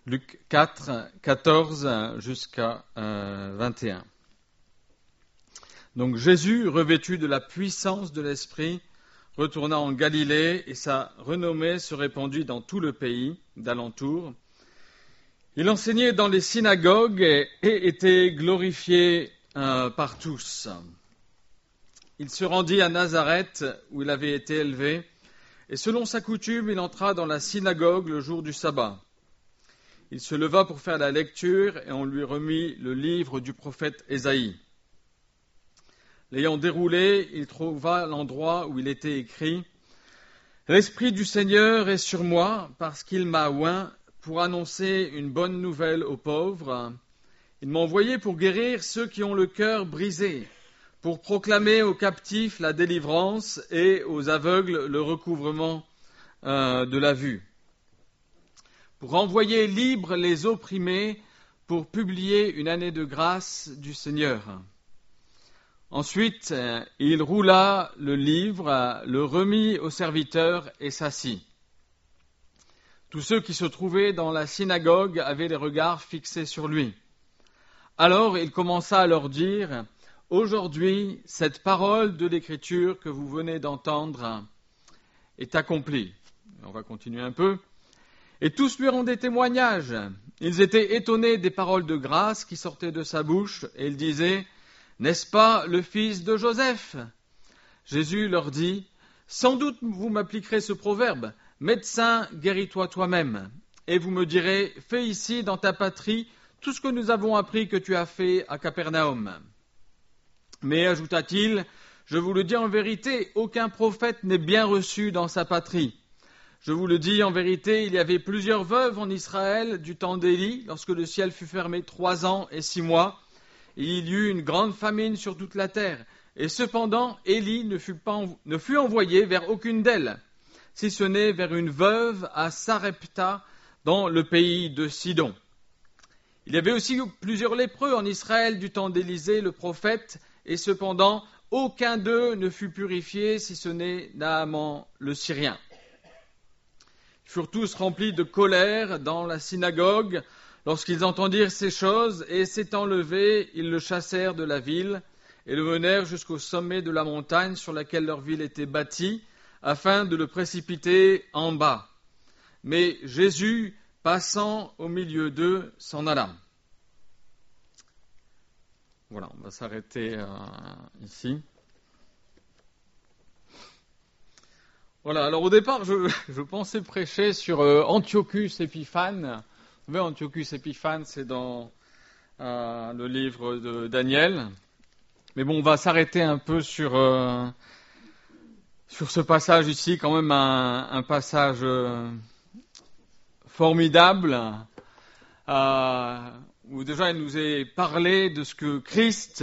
Luc 4, 14 jusqu'à 21. Donc Jésus, revêtu de la puissance de l'Esprit, retourna en Galilée et sa renommée se répandit dans tout le pays d'alentour. Il enseignait dans les synagogues et était glorifié par tous. Il se rendit à Nazareth où il avait été élevé et selon sa coutume, il entra dans la synagogue le jour du sabbat. Il se leva pour faire la lecture et on lui remit le livre du prophète Ésaïe. L'ayant déroulé, il trouva l'endroit où il était écrit « L'Esprit du Seigneur est sur moi parce qu'il m'a oint pour annoncer une bonne nouvelle aux pauvres. Il m'a envoyé pour guérir ceux qui ont le cœur brisé, pour proclamer aux captifs la délivrance et aux aveugles le recouvrement de la vue, pour envoyer libres les opprimés, pour publier une année de grâce du Seigneur. » Ensuite, il roula le livre, le remit au serviteur et s'assit. Tous ceux qui se trouvaient dans la synagogue avaient les regards fixés sur lui. Alors il commença à leur dire « Aujourd'hui, cette parole de l'Écriture que vous venez d'entendre est accomplie. » On va continuer un peu. Et tous lui rendaient témoignage. Ils étaient étonnés des paroles de grâce qui sortaient de sa bouche, et ils disaient « N'est-ce pas le fils de Joseph ?» Jésus leur dit « Sans doute vous m'appliquerez ce proverbe, « Médecin, guéris-toi toi-même. » Et vous me direz « Fais ici, dans ta patrie, tout ce que nous avons appris que tu as fait à Capernaum. » Mais, ajouta-t-il, « Je vous le dis en vérité, aucun prophète n'est bien reçu dans sa patrie. Je vous le dis en vérité, il y avait plusieurs veuves en Israël du temps d'Élie, lorsque le ciel fut fermé 3 ans et 6 mois, et il y eut une grande famine sur toute la terre. Et cependant, Élie ne fut envoyé vers aucune d'elles, si ce n'est vers une veuve à Sarepta, dans le pays de Sidon. Il y avait aussi plusieurs lépreux en Israël du temps d'Élisée, le prophète, et cependant, aucun d'eux ne fut purifié, si ce n'est Naaman le Syrien. Ils furent tous remplis de colère dans la synagogue lorsqu'ils entendirent ces choses, et s'étant levés, ils le chassèrent de la ville et le menèrent jusqu'au sommet de la montagne sur laquelle leur ville était bâtie, afin de le précipiter en bas. Mais Jésus, passant au milieu d'eux, s'en alla. Voilà, on va s'arrêter ici. Voilà, alors au départ, je pensais prêcher sur Antiochus Épiphane. Vous savez, Antiochus Épiphane, c'est dans le livre de Daniel. Mais bon, on va s'arrêter un peu sur ce passage ici, quand même un passage formidable, où déjà il nous est parlé de ce que Christ...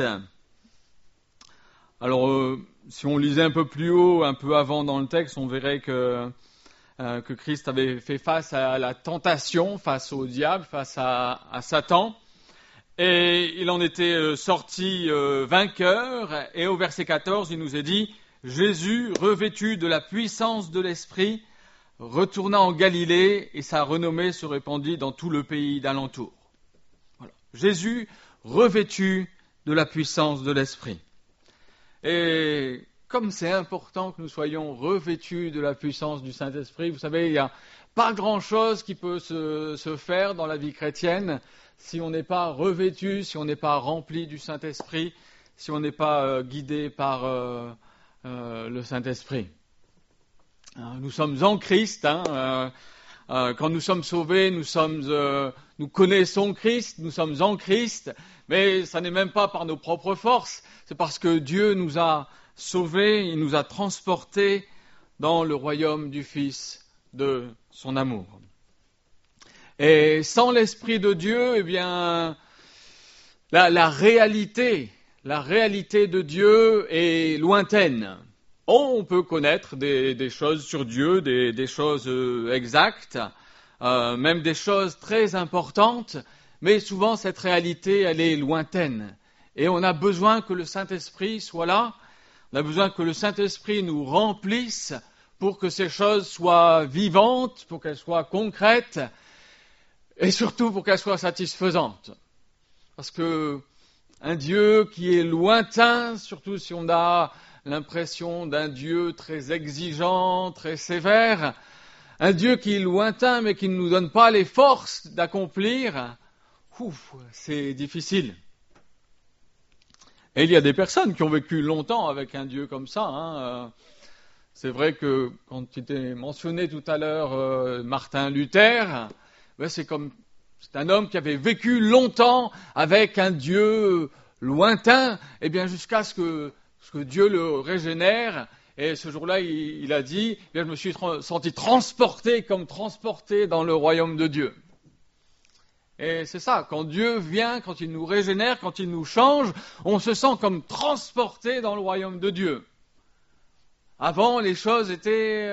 Alors, si on lisait un peu plus haut, un peu avant dans le texte, on verrait que Christ avait fait face à la tentation, face au diable, face à Satan, et il en était sorti vainqueur, et au verset 14, il nous est dit « Jésus, revêtu de la puissance de l'Esprit, retourna en Galilée, et sa renommée se répandit dans tout le pays d'alentour. » Voilà. Jésus, revêtu de la puissance de l'Esprit. Et comme c'est important que nous soyons revêtus de la puissance du Saint-Esprit, vous savez, il n'y a pas grand-chose qui peut se faire dans la vie chrétienne si on n'est pas revêtu, si on n'est pas rempli du Saint-Esprit, si on n'est pas guidé par le Saint-Esprit. Nous sommes en Christ, quand nous sommes sauvés, nous connaissons Christ, nous sommes en Christ, mais ça n'est même pas par nos propres forces, c'est parce que Dieu nous a sauvés, il nous a transportés dans le royaume du Fils de son amour. Et sans l'Esprit de Dieu, eh bien, la réalité de Dieu est lointaine. On peut connaître des choses sur Dieu, des choses exactes, même des choses très importantes, mais souvent cette réalité, elle est lointaine. Et on a besoin que le Saint-Esprit soit là, on a besoin que le Saint-Esprit nous remplisse pour que ces choses soient vivantes, pour qu'elles soient concrètes. et surtout pour qu'elle soit satisfaisante. Parce que un Dieu qui est lointain, surtout si on a l'impression d'un Dieu très exigeant, très sévère, un Dieu qui est lointain mais qui ne nous donne pas les forces d'accomplir, c'est difficile. Et il y a des personnes qui ont vécu longtemps avec un Dieu comme ça. C'est vrai que quand il était mentionné tout à l'heure Martin Luther, c'est un homme qui avait vécu longtemps avec un Dieu lointain, et bien jusqu'à ce que Dieu le régénère. Et ce jour-là, il a dit, je me suis senti transporté dans le royaume de Dieu. Et c'est ça, quand Dieu vient, quand il nous régénère, quand il nous change, on se sent comme transporté dans le royaume de Dieu. Avant, les choses étaient...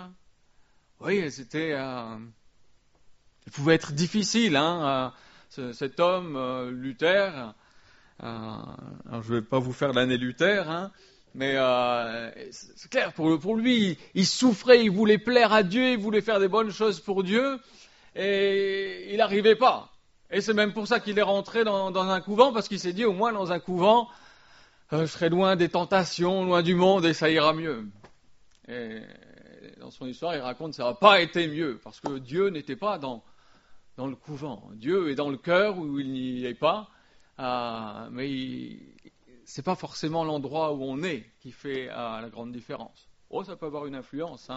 elles pouvaient être difficiles. Cet homme, Luther, alors je ne vais pas vous faire l'année Luther, mais c'est clair, pour lui, il souffrait, il voulait plaire à Dieu, il voulait faire des bonnes choses pour Dieu, et il n'arrivait pas. Et c'est même pour ça qu'il est rentré dans un couvent, parce qu'il s'est dit, au moins dans un couvent, je serai loin des tentations, loin du monde, et ça ira mieux. Et dans son histoire, il raconte que ça n'a pas été mieux, parce que Dieu n'était pas dans le couvent. Dieu est dans le cœur où il n'y est pas, mais c'est pas forcément l'endroit où on est qui fait la grande différence. Ça peut avoir une influence.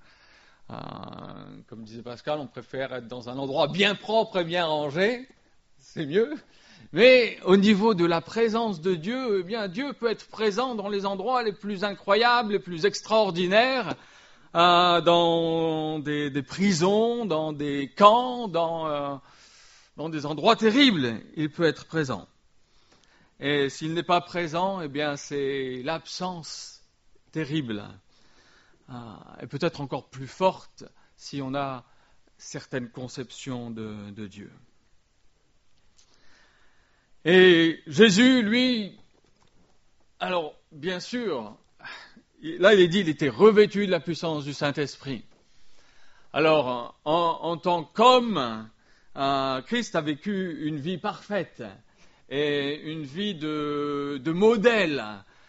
Comme disait Pascal, on préfère être dans un endroit bien propre et bien rangé, c'est mieux. Mais au niveau de la présence de Dieu, Dieu peut être présent dans les endroits les plus incroyables, les plus extraordinaires, dans des prisons, dans des camps, dans des endroits terribles. Il peut être présent. Et s'il n'est pas présent, c'est l'absence terrible. Et peut-être encore plus forte si on a certaines conceptions de Dieu. Et Jésus, lui, alors bien sûr, là il est dit, il était revêtu de la puissance du Saint-Esprit. Alors, en tant qu'homme, Christ a vécu une vie parfaite et une vie de modèle,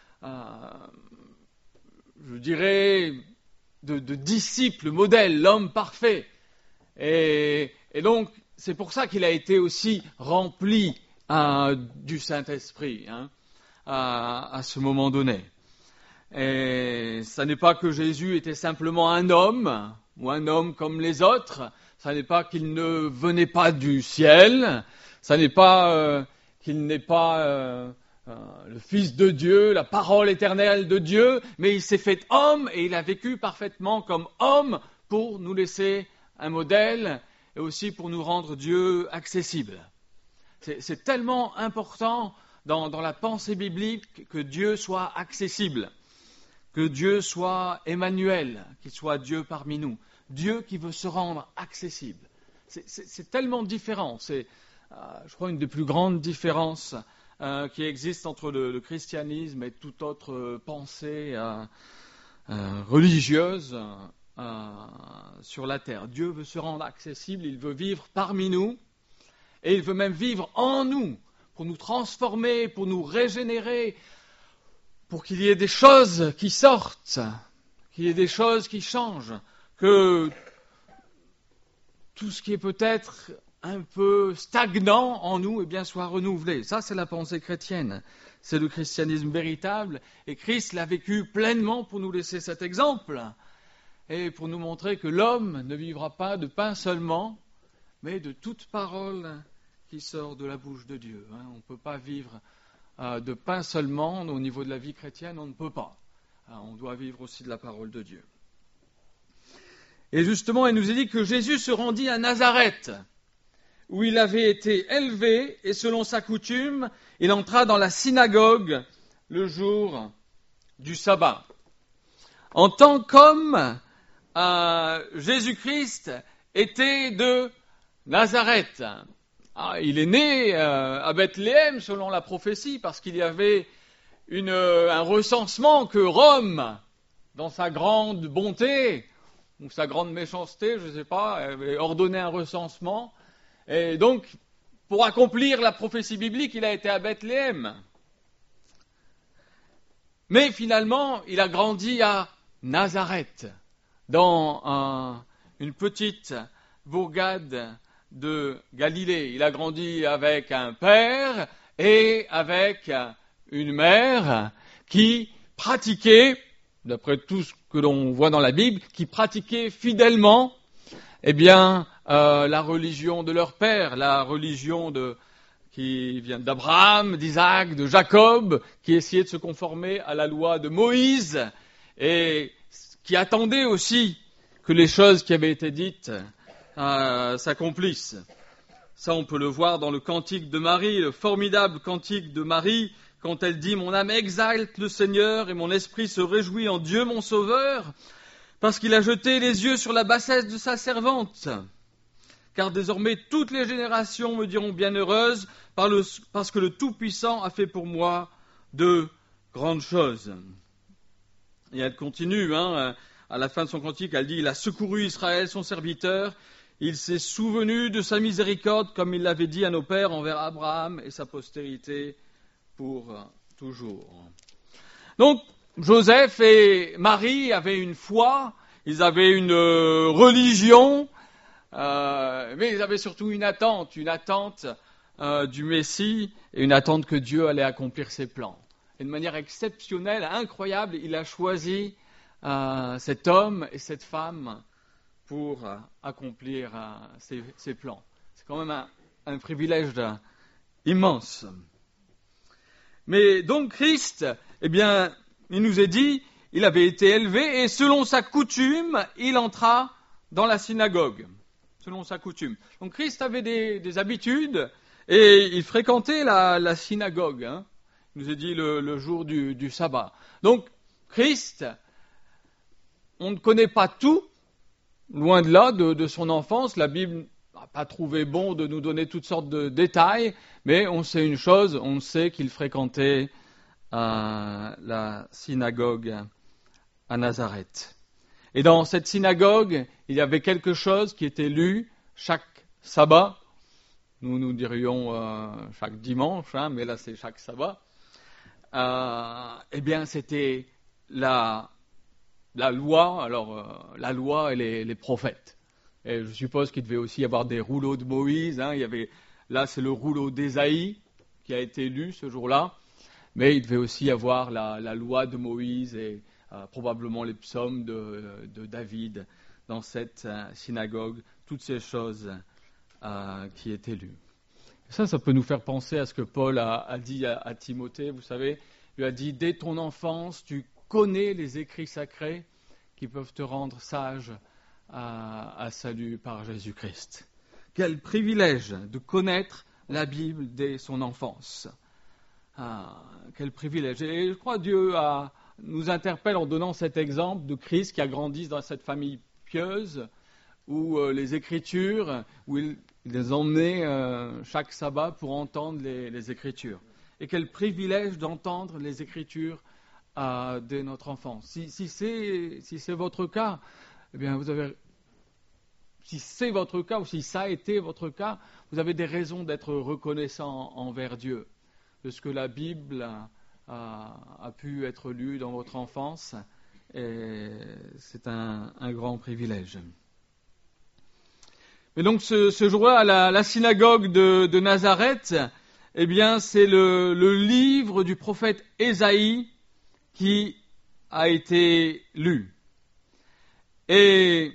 je dirais de disciple modèle, l'homme parfait. Et donc, c'est pour ça qu'il a été aussi rempli du Saint-Esprit à ce moment donné. Et ça n'est pas que Jésus était simplement un homme, ou un homme comme les autres, ça n'est pas qu'il ne venait pas du ciel, ça n'est pas qu'il n'est pas le Fils de Dieu, la parole éternelle de Dieu, mais il s'est fait homme et il a vécu parfaitement comme homme pour nous laisser un modèle et aussi pour nous rendre Dieu accessible. C'est tellement important dans la pensée biblique que Dieu soit accessible, que Dieu soit Emmanuel, qu'il soit Dieu parmi nous, Dieu qui veut se rendre accessible. C'est tellement différent, c'est, je crois, une des plus grandes différences qui existe entre le christianisme et toute autre pensée religieuse sur la terre. Dieu veut se rendre accessible, il veut vivre parmi nous, et il veut même vivre en nous, pour nous transformer, pour nous régénérer, pour qu'il y ait des choses qui sortent, qu'il y ait des choses qui changent, que tout ce qui est peut-être un peu stagnant en nous, soit renouvelé. Ça, c'est la pensée chrétienne. C'est le christianisme véritable. Et Christ l'a vécu pleinement pour nous laisser cet exemple. Et pour nous montrer que l'homme ne vivra pas de pain seulement, mais de toute parole qui sort de la bouche de Dieu. On ne peut pas vivre de pain seulement. Au niveau de la vie chrétienne, on ne peut pas. On doit vivre aussi de la parole de Dieu. Et justement, il nous est dit que Jésus se rendit à Nazareth, où il avait été élevé, et selon sa coutume, il entra dans la synagogue le jour du sabbat. En tant qu'homme, Jésus-Christ était de Nazareth. Il est né à Bethléem, selon la prophétie, parce qu'il y avait un recensement que Rome, dans sa grande bonté, ou sa grande méchanceté, je ne sais pas, avait ordonné un recensement. Et donc, pour accomplir la prophétie biblique, il a été à Bethléem. Mais finalement, il a grandi à Nazareth, dans une petite bourgade de Galilée. Il a grandi avec un père et avec une mère qui pratiquaient, d'après tout ce que l'on voit dans la Bible, qui pratiquaient fidèlement la religion de leur père, la religion qui vient d'Abraham, d'Isaac, de Jacob, qui essayait de se conformer à la loi de Moïse et qui attendait aussi que les choses qui avaient été dites s'accomplissent. Ça, on peut le voir dans le cantique de Marie, le formidable cantique de Marie, quand elle dit « Mon âme exalte le Seigneur et mon esprit se réjouit en Dieu mon Sauveur, parce qu'il a jeté les yeux sur la bassesse de sa servante. Car désormais toutes les générations me diront bienheureuse, parce que le Tout-Puissant a fait pour moi de grandes choses. » Et elle continue, à la fin de son cantique, elle dit « Il a secouru Israël, son serviteur, il s'est souvenu de sa miséricorde, comme il l'avait dit à nos pères envers Abraham et sa postérité pour toujours. » Donc, Joseph et Marie avaient une foi, ils avaient une religion, mais ils avaient surtout une attente du Messie et une attente que Dieu allait accomplir ses plans. Et de manière exceptionnelle, incroyable, il a choisi cet homme et cette femme pour accomplir ses plans. C'est quand même un privilège immense. Mais donc Christ, il nous est dit, il avait été élevé et selon sa coutume, il entra dans la synagogue. Selon sa coutume. Donc Christ avait des habitudes et il fréquentait la synagogue. Il nous est dit le jour du sabbat. Donc Christ, on ne connaît pas tout, loin de là, de son enfance. La Bible n'a pas trouvé bon de nous donner toutes sortes de détails, mais on sait une chose, on sait qu'il fréquentait la synagogue à Nazareth. Et dans cette synagogue, il y avait quelque chose qui était lu chaque sabbat. Nous dirions chaque dimanche, mais là c'est chaque sabbat. C'était la loi. Alors la loi et les prophètes. Et je suppose qu'il devait aussi y avoir des rouleaux de Moïse. Là c'est le rouleau d'Ésaïe qui a été lu ce jour-là. Mais il devait aussi y avoir la loi de Moïse et probablement les psaumes de David dans cette synagogue, toutes ces choses qui étaient lues. Ça peut nous faire penser à ce que Paul a dit à Timothée, vous savez, il lui a dit « Dès ton enfance, tu connais les écrits sacrés qui peuvent te rendre sage à salut par Jésus-Christ. » Quel privilège de connaître la Bible dès son enfance. Quel privilège. Et je crois que Dieu nous interpelle en donnant cet exemple de Christ qui a grandi dans cette famille pieuse où les Écritures, où il les emmenait chaque sabbat pour entendre les Écritures. Et quel privilège d'entendre les Écritures dès notre enfance. Si c'est votre cas, si c'est votre cas ou si ça a été votre cas, vous avez des raisons d'être reconnaissant envers Dieu de ce que la Bible a pu être lue dans votre enfance. Et c'est un grand privilège. Mais donc ce jour-là, à la synagogue de Nazareth, c'est le livre du prophète Ésaïe qui a été lu. Et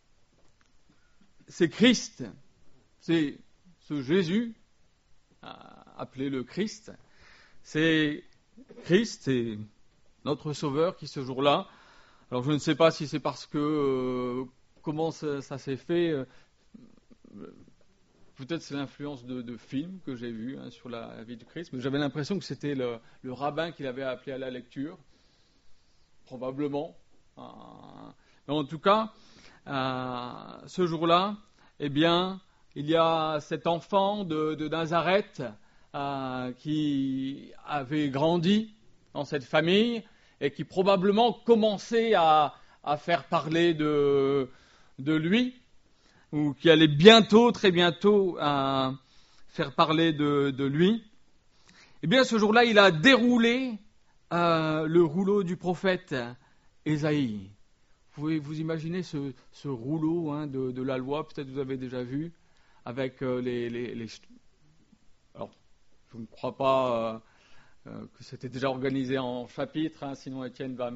c'est Christ, c'est ce Jésus, appelé le Christ, c'est Christ, c'est notre Sauveur qui ce jour-là, alors je ne sais pas si c'est parce que, comment ça s'est fait, peut-être c'est l'influence de films que j'ai vus sur la vie du Christ, mais j'avais l'impression que c'était le rabbin qui l'avait appelé à la lecture, probablement. Mais en tout cas, ce jour-là, il y a cet enfant de Nazareth qui avait grandi dans cette famille et qui probablement commençait à faire parler de lui. ou qui allait bientôt, très bientôt, faire parler de lui. Eh bien, ce jour-là, il a déroulé le rouleau du prophète Ésaïe. Vous pouvez vous imaginer ce rouleau de la loi, peut-être vous avez déjà vu, avec les... Alors, je ne crois pas que c'était déjà organisé en chapitres, sinon Étienne va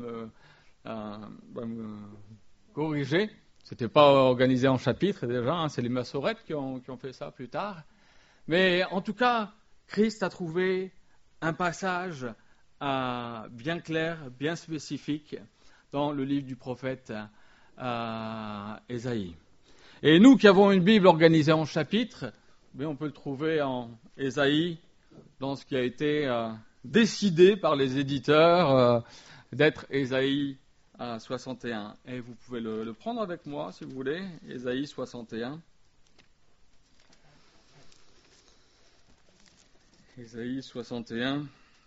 me corriger. C'était pas organisé en chapitres déjà, c'est les Massorètes qui ont fait ça plus tard. Mais en tout cas, Christ a trouvé un passage bien clair, bien spécifique dans le livre du prophète Ésaïe. Et nous qui avons une Bible organisée en chapitres, on peut le trouver en Ésaïe, dans ce qui a été décidé par les éditeurs d'être Ésaïe 61. Et vous pouvez le prendre avec moi, si vous voulez, Ésaïe 61. Ésaïe 61.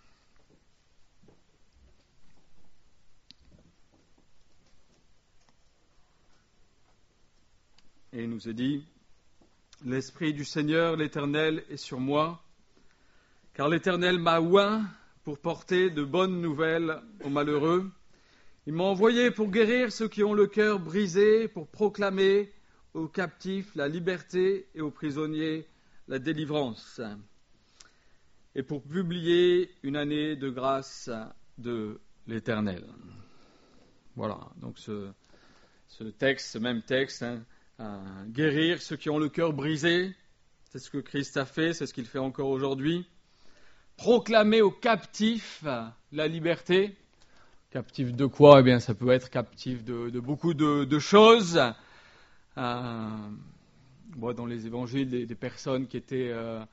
Et il nous est dit, « L'Esprit du Seigneur, l'Éternel, est sur moi, car l'Éternel m'a oint pour porter de bonnes nouvelles aux malheureux. Il m'a envoyé pour guérir ceux qui ont le cœur brisé, pour proclamer aux captifs la liberté et aux prisonniers la délivrance, et pour publier une année de grâce de l'Éternel. » Voilà, donc ce texte, ce même texte, guérir ceux qui ont le cœur brisé, c'est ce que Christ a fait, c'est ce qu'il fait encore aujourd'hui. Proclamer aux captifs la liberté. Captif de quoi ? Eh bien, ça peut être captif de beaucoup de choses. Dans les évangiles, des personnes qui étaient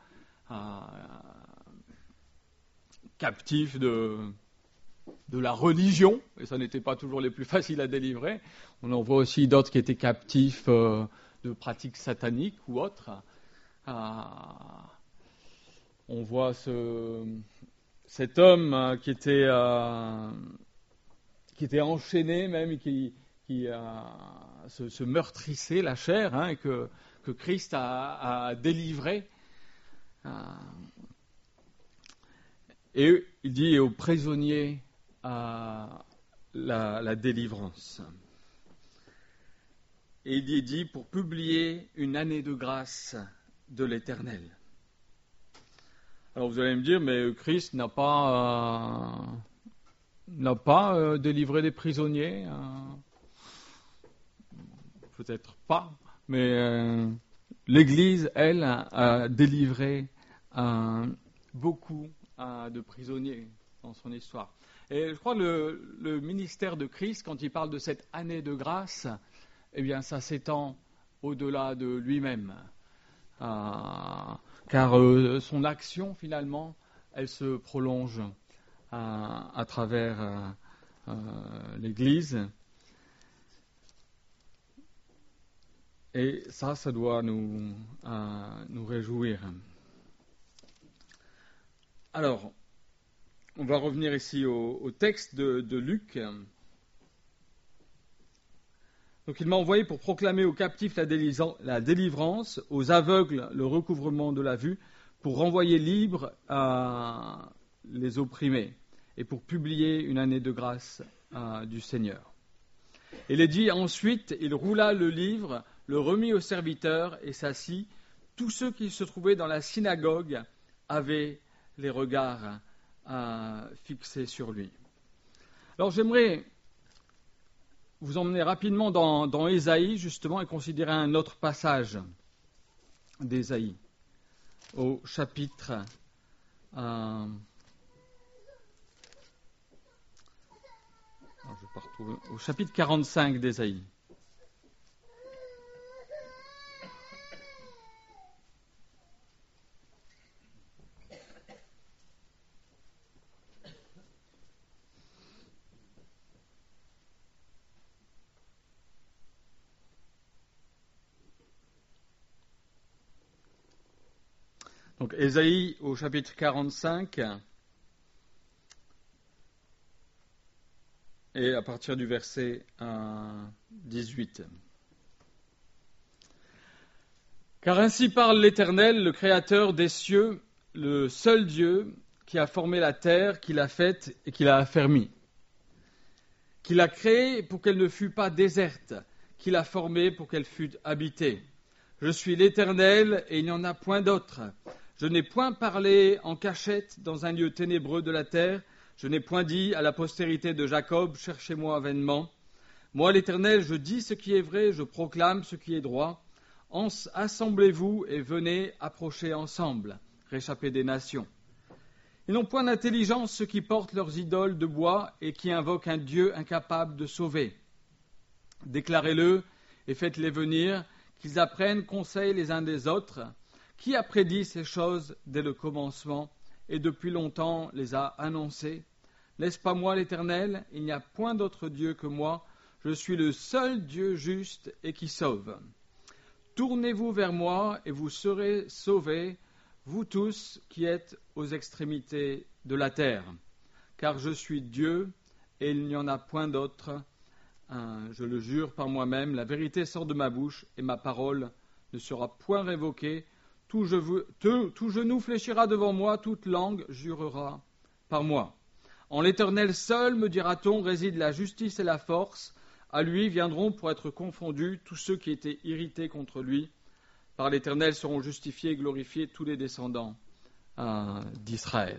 captifs de la religion, et ça n'était pas toujours les plus faciles à délivrer. On en voit aussi d'autres qui étaient captifs de pratiques sataniques ou autres. On voit cet homme qui était enchaîné même, qui se meurtrissait la chair, et que Christ a délivré. Et il dit aux prisonniers la délivrance. Et il est dit pour publier une année de grâce de l'Éternel. Alors vous allez me dire, mais Christ n'a pas délivré des prisonniers, peut-être pas, mais l'Église, elle, a délivré beaucoup de prisonniers dans son histoire. Et je crois que le ministère de Christ, quand il parle de cette année de grâce, eh bien, ça s'étend au-delà de lui-même. Car son action, finalement, elle se prolonge à travers l'Église. Et ça doit nous réjouir. Alors, on va revenir ici au texte de Luc. Donc, il m'a envoyé pour proclamer aux captifs la délivrance, aux aveugles le recouvrement de la vue, pour renvoyer libres les opprimés et pour publier une année de grâce du Seigneur. Il est dit ensuite, il roula le livre, le remit au serviteur et s'assit. Tous ceux qui se trouvaient dans la synagogue avaient les regards fixés sur lui. Alors j'aimerais vous emmener rapidement dans Ésaïe, justement, et considérer un autre passage d'Ésaïe, au chapitre au chapitre 45 d'Ésaïe. Donc Ésaïe au chapitre 45 et à partir du verset 18. Car ainsi parle l'Éternel, le Créateur des cieux, le seul Dieu qui a formé la terre, qui l'a faite et qui l'a affermie, qui l'a créée pour qu'elle ne fût pas déserte, qui l'a formée pour qu'elle fût habitée. Je suis l'Éternel et il n'y en a point d'autre. Je n'ai point parlé en cachette dans un lieu ténébreux de la terre. Je n'ai point dit à la postérité de Jacob, cherchez-moi vainement. Moi, l'Éternel, je dis ce qui est vrai, je proclame ce qui est droit. Assemblez-vous et venez approcher ensemble, réchapper des nations. Ils n'ont point d'intelligence ceux qui portent leurs idoles de bois et qui invoquent un Dieu incapable de sauver. Déclarez-le et faites-les venir, qu'ils apprennent conseil les uns des autres. Qui a prédit ces choses dès le commencement et depuis longtemps les a annoncées? N'est-ce pas moi l'Éternel? Il n'y a point d'autre Dieu que moi. Je suis le seul Dieu juste et qui sauve. Tournez-vous vers moi et vous serez sauvés, vous tous qui êtes aux extrémités de la terre. Car je suis Dieu et il n'y en a point d'autre. Je le jure par moi-même, la vérité sort de ma bouche et ma parole ne sera point révoquée. Tout genou fléchira devant moi, toute langue jurera par moi. En l'Éternel seul, me dira-t-on, réside la justice et la force. À lui viendront pour être confondus tous ceux qui étaient irrités contre lui. Par l'Éternel seront justifiés et glorifiés tous les descendants d'Israël.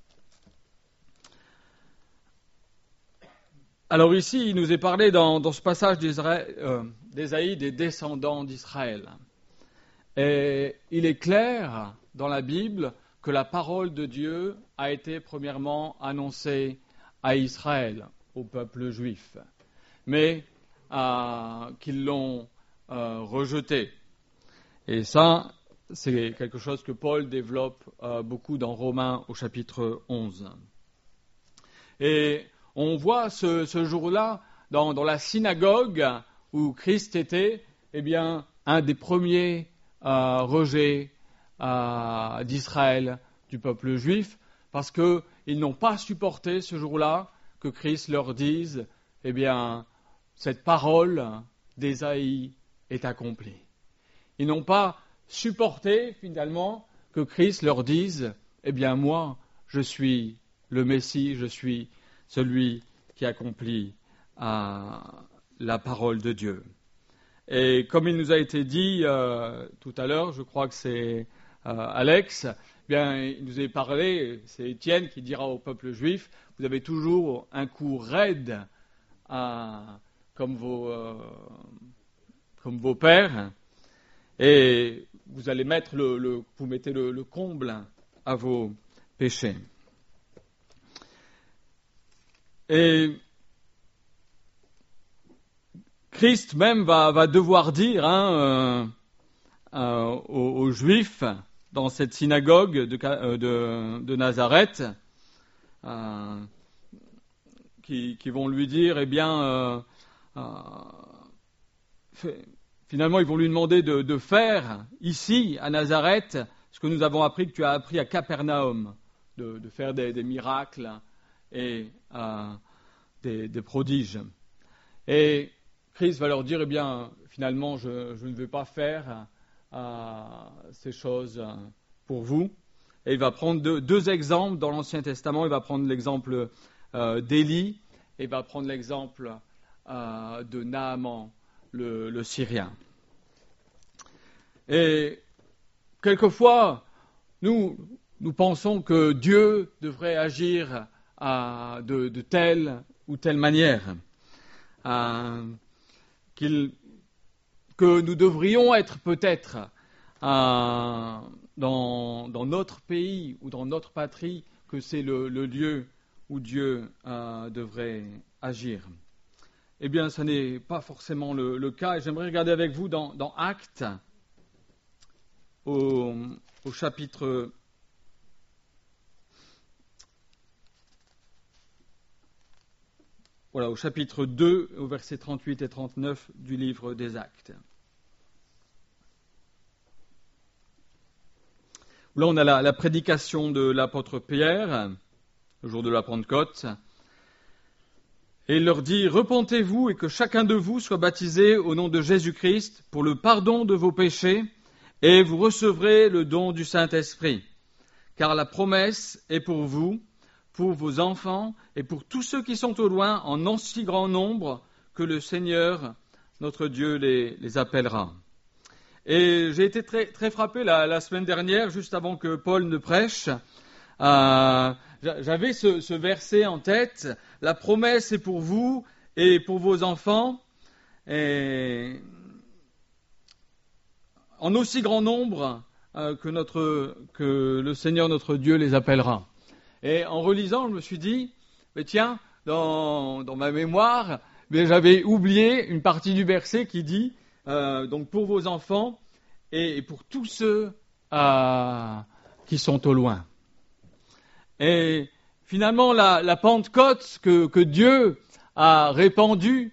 Alors ici, il nous est parlé dans ce passage d'Ésaïe des descendants d'Israël. Et il est clair dans la Bible que la parole de Dieu a été premièrement annoncée à Israël, au peuple juif, mais qu'ils l'ont rejetée. Et ça, c'est quelque chose que Paul développe beaucoup dans Romains au chapitre 11. Et on voit ce jour-là, dans la synagogue où Christ était, eh bien, un des premiers rejets d'Israël, du peuple juif, parce qu'ils n'ont pas supporté ce jour-là que Christ leur dise, eh bien, cette parole d'Ésaïe est accomplie. Ils n'ont pas supporté, finalement, que Christ leur dise, eh bien, moi, je suis le Messie, je suis celui qui accomplit la parole de Dieu. Et comme il nous a été dit tout à l'heure, je crois que c'est Alex, eh bien, il nous a parlé, c'est Étienne qui dira au peuple juif, vous avez toujours un coup raide comme vos pères, et vous allez mettre vous mettez le comble à vos péchés. Et Christ même va devoir dire aux Juifs dans cette synagogue de Nazareth, qui vont lui dire, eh bien, finalement, ils vont lui demander de faire ici, à Nazareth, ce que nous avons appris, que tu as appris à Capernaum, de faire des miracles et des prodiges. Et Christ va leur dire, eh bien, finalement, je ne vais pas faire ces choses pour vous. Et il va prendre deux exemples dans l'Ancien Testament. Il va prendre l'exemple d'Élie et il va prendre l'exemple de Naaman, le Syrien. Et quelquefois, nous pensons que Dieu devrait agir de telle ou telle manière, que nous devrions être peut-être dans notre pays ou dans notre patrie, que c'est le lieu où Dieu devrait agir. Eh bien, ce n'est pas forcément le cas. Et j'aimerais regarder avec vous dans Actes, au chapitre 2, au versets 38 et 39 du livre des Actes. Là, on a la prédication de l'apôtre Pierre, le jour de la Pentecôte. Et il leur dit, « Repentez-vous et que chacun de vous soit baptisé au nom de Jésus-Christ pour le pardon de vos péchés, et vous recevrez le don du Saint-Esprit, car la promesse est pour vous, pour vos enfants et pour tous ceux qui sont au loin, en aussi grand nombre que le Seigneur, notre Dieu, les appellera. Et j'ai été très, très frappé la semaine dernière, juste avant que Paul ne prêche. J'avais ce verset en tête. La promesse est pour vous et pour vos enfants, et en aussi grand nombre que le Seigneur, notre Dieu, les appellera. Et en relisant, je me suis dit, mais tiens, dans ma mémoire, mais j'avais oublié une partie du verset qui dit, donc pour vos enfants et pour tous ceux qui sont au loin. Et finalement, la Pentecôte que Dieu a répandue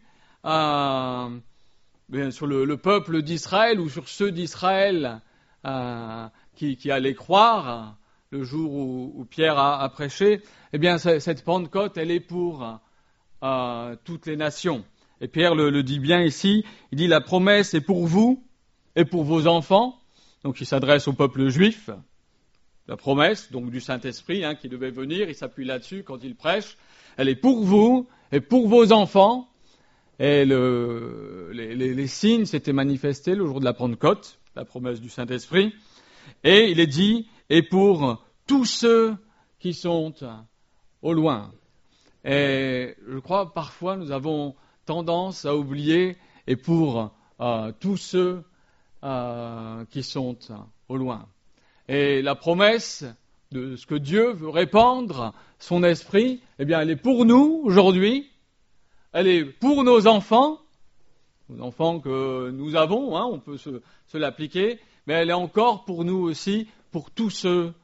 sur le peuple d'Israël ou sur ceux d'Israël qui allaient croire le jour où Pierre a prêché, eh bien, cette Pentecôte, elle est pour toutes les nations. Et Pierre le dit bien ici, il dit la promesse est pour vous et pour vos enfants. Donc il s'adresse au peuple juif. La promesse, donc du Saint-Esprit, qui devait venir, il s'appuie là-dessus quand il prêche. Elle est pour vous et pour vos enfants. Et les signes s'étaient manifestés le jour de la Pentecôte, la promesse du Saint-Esprit. Et il est dit, et pour tous ceux qui sont au loin. Et je crois parfois nous avons tendance à oublier, et pour tous ceux qui sont au loin. Et la promesse de ce que Dieu veut répandre, son esprit, eh bien, elle est pour nous aujourd'hui, elle est pour nos enfants que nous avons, on peut se l'appliquer, mais elle est encore pour nous aussi, pour tous ceux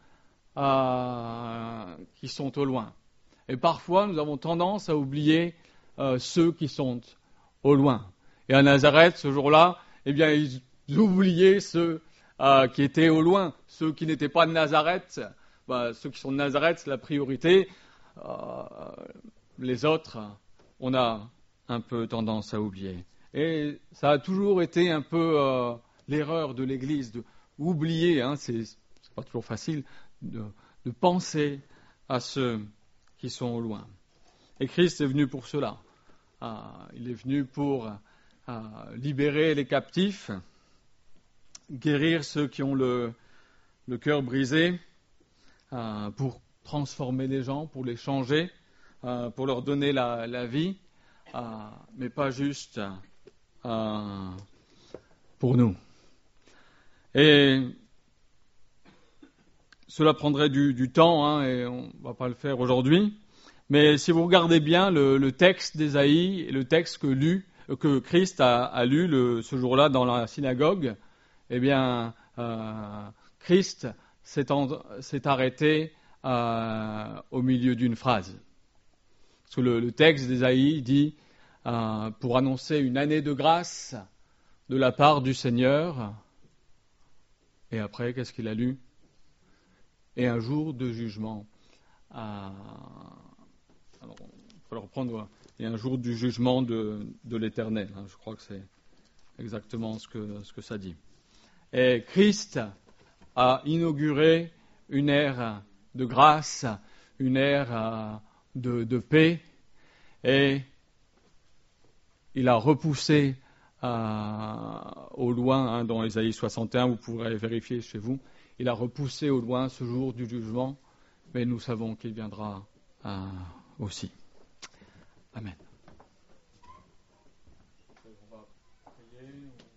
qui sont au loin. Et parfois, nous avons tendance à oublier ceux qui sont au loin. Et à Nazareth, ce jour-là, eh bien, ils oubliaient ceux qui étaient au loin. Ceux qui n'étaient pas de Nazareth, ceux qui sont de Nazareth, c'est la priorité. Les autres, on a un peu tendance à oublier. Et ça a toujours été un peu l'erreur de l'Église, d'oublier, c'est pas toujours facile, de penser à ceux qui sont au loin. Et Christ est venu pour cela. Il est venu pour libérer les captifs, guérir ceux qui ont le cœur brisé, pour transformer les gens, pour les changer, pour leur donner la vie, mais pas juste pour nous. Et cela prendrait du temps, et on ne va pas le faire aujourd'hui. Mais si vous regardez bien le texte d'Ésaïe et le texte que Christ a lu ce jour-là dans la synagogue, eh bien, Christ s'est arrêté au milieu d'une phrase. Parce que le texte d'Ésaïe dit pour annoncer une année de grâce de la part du Seigneur. Et après, qu'est-ce qu'il a lu? Et un jour de jugement. Alors, on peut le reprendre. Et un jour du jugement de l'Éternel. Je crois que c'est exactement ce que ça dit. Et Christ a inauguré une ère de grâce, une ère de paix, et il a repoussé au loin, dans Ésaïe 61, vous pourrez vérifier chez vous, il a repoussé au loin ce jour du jugement, mais nous savons qu'il viendra aussi. Amen.